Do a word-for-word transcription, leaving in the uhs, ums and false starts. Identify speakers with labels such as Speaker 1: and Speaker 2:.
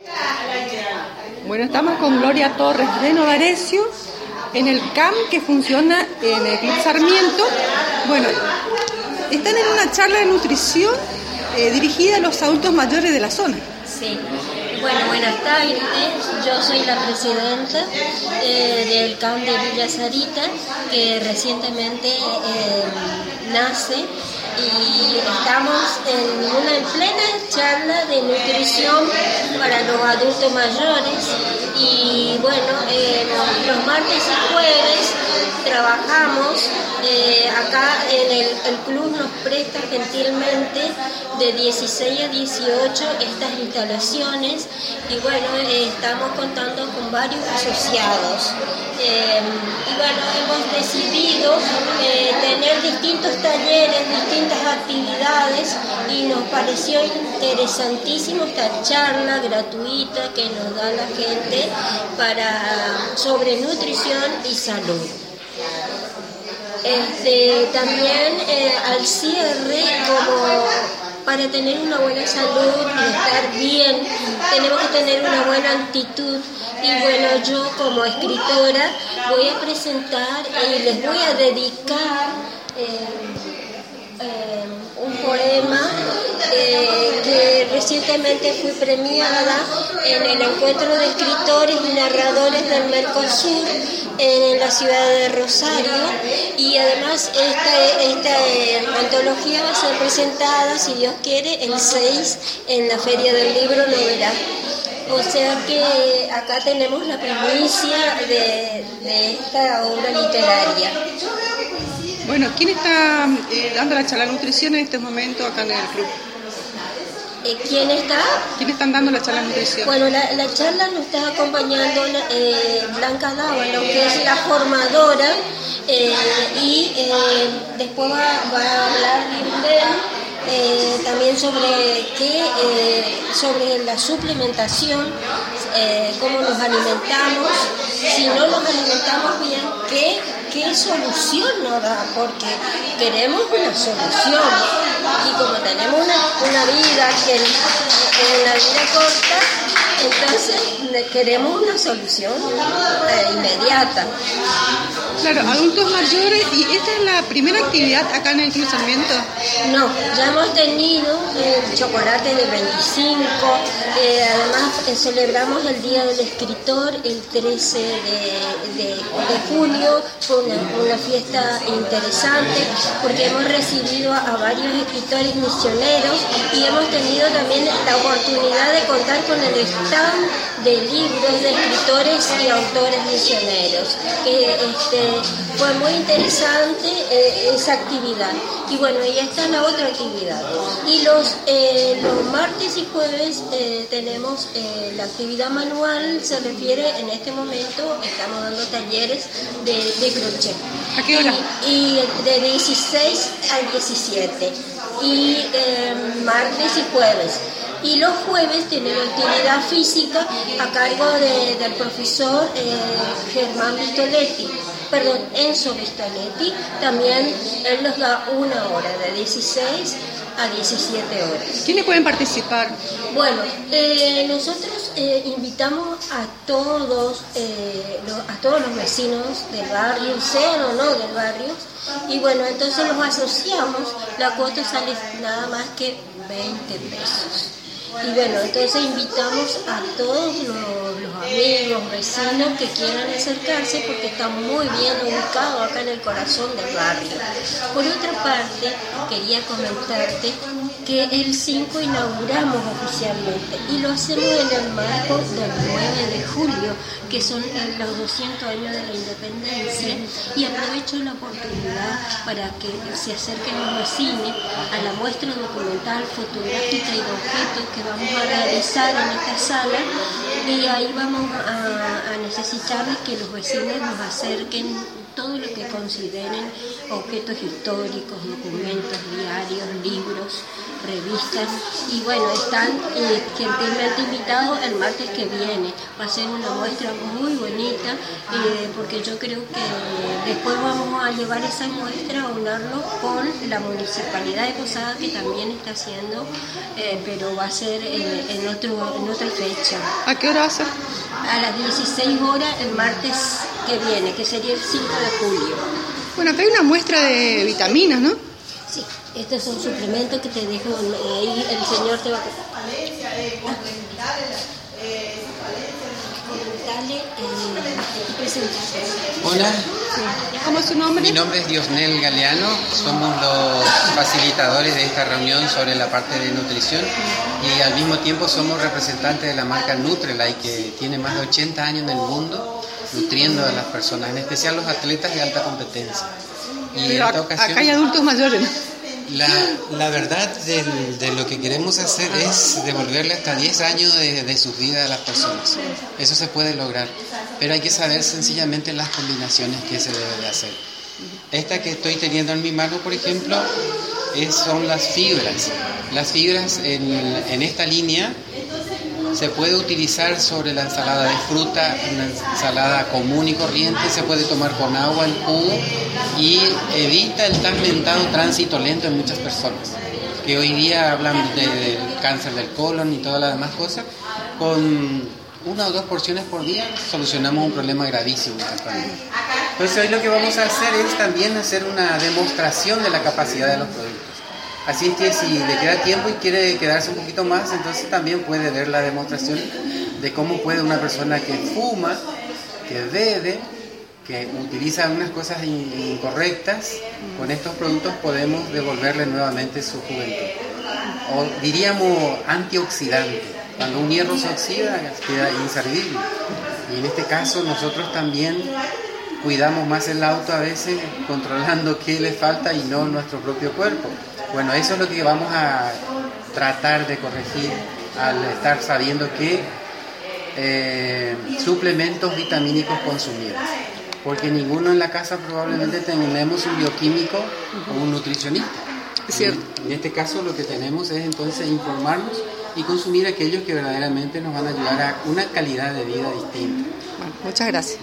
Speaker 1: Bueno, estamos con Gloria Torres de Novarecio en el C A M que funciona en el Club Sarmiento. Bueno, están en una charla de nutrición eh, dirigida a los adultos mayores de la zona.
Speaker 2: Sí. Bueno, buenas tardes. Yo soy la presidenta eh, del C A M de Villa Sarita, que recientemente eh, nace, y estamos en una en plena charla de nutrición para los adultos mayores. Y bueno, eh, los martes y jueves trabajamos. Eh, acá en el, el club nos presta gentilmente de dieciséis a dieciocho estas instalaciones, y bueno, eh, estamos contando con varios asociados. Eh, y bueno, hemos decidido eh, tener distintos talleres, distintas actividades, y nos pareció interesantísimo esta charla gratuita que nos da la gente para, sobre nutrición y salud. Este, también eh, al cierre, como para tener una buena salud y estar bien, tenemos que tener una buena actitud. Y bueno, yo como escritora voy a presentar y les voy a dedicar eh, eh, un poema eh, que recientemente fui premiada en el encuentro de escritores y narradores del Mercosur en la ciudad de Rosario, y además esta, esta eh, antología va a ser presentada, si Dios quiere, el seis en la Feria del Libro Novela. O sea que acá tenemos la primicia de, de esta obra literaria.
Speaker 1: Bueno, ¿quién está eh, dando la charla de nutrición en este momento acá en el club?
Speaker 2: Eh, ¿Quién está?
Speaker 1: ¿Quién están dando la charla de nutrición?
Speaker 2: Bueno, la, la charla nos está acompañando eh, Blanca Dávalo, que es la formadora, eh, y eh, después va, va a hablar Lindel eh, también sobre qué, eh, sobre la suplementación, eh, cómo nos alimentamos, si no nos alimentamos bien, qué, qué solución nos da, porque queremos una solución. Y como tenemos una, una vida que en una vida corta, entonces queremos una solución eh, inmediata.
Speaker 1: Claro, adultos mayores, ¿y esta es la primera actividad acá en el Club Sarmiento?
Speaker 2: No, ya hemos tenido el chocolate de veinticinco, eh, además eh, celebramos el Día del Escritor el trece de, de, de julio, fue una, una fiesta interesante porque hemos recibido a, a varios escritores misioneros, y hemos tenido también la oportunidad de contar con el stand de libros de escritores y autores misioneros, que este, fue muy interesante eh, esa actividad. Y bueno, y esta es la otra actividad. Y los, eh, los martes y jueves eh, tenemos eh, la actividad manual, se refiere en este momento, estamos dando talleres de, de crochet.
Speaker 1: ¿A qué hora?
Speaker 2: Y, y de dieciséis al diecisiete, y eh, martes y jueves. Y los jueves tenemos actividad física a cargo de, del profesor eh, Germán Vistoletti, perdón, Enzo Vistoletti. También él nos da una hora, de dieciséis a diecisiete horas.
Speaker 1: ¿Quiénes pueden participar?
Speaker 2: Bueno, eh, nosotros eh, invitamos a todos, eh, lo, a todos los vecinos del barrio, sean o no del barrio, y bueno, entonces los asociamos. La cuota sale nada más que veinte pesos. Y bueno, entonces invitamos a todos los, los amigos, vecinos que quieran acercarse, porque está muy bien ubicado acá en el corazón del barrio. Por otra parte, quería comentarte que el cinco inauguramos oficialmente, y lo hacemos en el marco del nueve de julio, que son los doscientos años de la independencia, y aprovecho la oportunidad para que se acerquen los vecinos a la muestra documental, fotográfica y de objetos que vamos a realizar en esta sala, y ahí vamos a, a necesitar que los vecinos nos acerquen todo lo que consideren objetos históricos, documentos, diarios, libros, revistas, y bueno, están eh, gentilmente invitados el martes que viene. Va a ser una muestra muy bonita, eh, porque yo creo que después vamos a llevar esa muestra a unirlo con la Municipalidad de Posada, que también está haciendo, eh, pero va a ser eh, en, otro, en otra fecha.
Speaker 1: ¿A qué hora va a ser?
Speaker 2: A las dieciséis horas el martes que viene, que sería el cinco de julio.
Speaker 1: Bueno, acá hay una muestra de vitaminas, ¿no?
Speaker 2: Sí, estos son suplementos que te dejo, eh, ahí el señor te va a... Dale, eh, presentarte.
Speaker 3: Hola,
Speaker 1: ¿Cómo es su nombre?
Speaker 3: mi nombre es Diosnel Galeano, somos los facilitadores de esta reunión sobre la parte de nutrición y al mismo tiempo somos representantes de la marca Nutrilite, que tiene más de ochenta años en el mundo nutriendo a las personas, en especial los atletas de alta competencia. Y
Speaker 1: Pero
Speaker 3: en esta ocasión,
Speaker 1: acá hay adultos mayores, ¿no?
Speaker 3: La, la verdad del- de lo que queremos hacer es devolverle hasta diez años de, de sus vidas a las personas. Eso se puede lograr, pero hay que saber sencillamente las combinaciones que se debe de hacer. Esta que estoy teniendo en mi mano, por ejemplo, es- son las fibras. Las fibras en, en esta línea se puede utilizar sobre la ensalada de fruta, una ensalada común y corriente, se puede tomar con agua en jugo y evita el tan mentado tránsito lento en muchas personas, que hoy día hablan de- del cáncer del colon y todas las demás cosas. Con una o dos porciones por día solucionamos un problema gravísimo en la familia. Entonces hoy lo que vamos a hacer es también hacer una demostración de la capacidad de los productos. Así es que si le queda tiempo y quiere quedarse un poquito más, entonces también puede ver la demostración de cómo puede una persona que fuma, que bebe, que utiliza unas cosas in- incorrectas, con estos productos podemos devolverle nuevamente su juventud. O diríamos antioxidante. Cuando un hierro se oxida, queda inservible. Y en este caso nosotros también cuidamos más el auto a veces, controlando qué le falta y no nuestro propio cuerpo. Bueno, eso es lo que vamos a tratar de corregir al estar sabiendo qué eh, suplementos vitamínicos consumir. Porque ninguno en la casa probablemente tenemos un bioquímico o un nutricionista.
Speaker 1: Es cierto.
Speaker 3: En este caso lo que tenemos es entonces informarnos y consumir aquellos que verdaderamente nos van a ayudar a una calidad de vida distinta.
Speaker 1: Bueno, muchas gracias.